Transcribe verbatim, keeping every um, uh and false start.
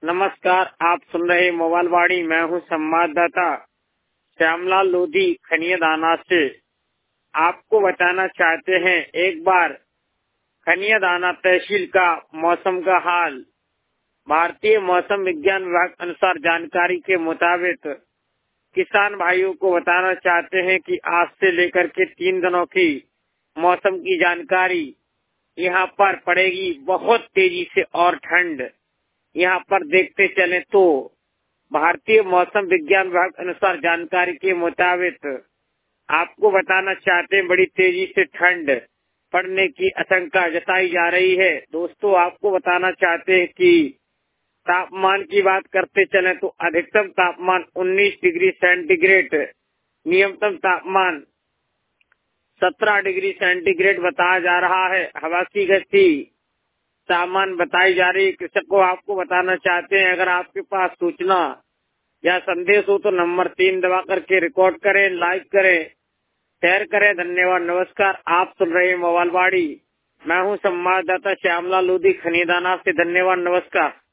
नमस्कार, आप सुन रहे मोबाइल वाणी। मैं हूं संवाददाता श्यामलाल लोधी खनियादाना से। आपको बताना चाहते हैं एक बार खनियादाना तहसील का मौसम का हाल। भारतीय मौसम विज्ञान विभाग अनुसार जानकारी के मुताबिक किसान भाइयों को बताना चाहते हैं कि आज से लेकर के तीन दिनों की मौसम की जानकारी यहाँ पर पड़ेगी बहुत तेजी से और ठंड। यहाँ पर देखते चले तो भारतीय मौसम विज्ञान विभाग अनुसार जानकारी के मुताबिक आपको बताना चाहते हैं बड़ी तेजी से ठंड पड़ने की आशंका जताई जा रही है। दोस्तों, आपको बताना चाहते हैं कि तापमान की बात करते चले तो अधिकतम तापमान उन्नीस डिग्री सेंटीग्रेड, न्यूनतम तापमान सत्रह डिग्री सेंटीग्रेड बताया जा रहा है। हवा की गति सामान बताई जा रही है। कृषक को आपको बताना चाहते हैं, अगर आपके पास सूचना या संदेश हो तो नंबर तीन दबा करके रिकॉर्ड करें, लाइक करें, शेयर करें। धन्यवाद, नमस्कार। आप सुन रहे हैं मोबाइल वाणी। मैं हूं संवाददाता श्यामलाल लोधी खनियादाना से। धन्यवाद, नमस्कार।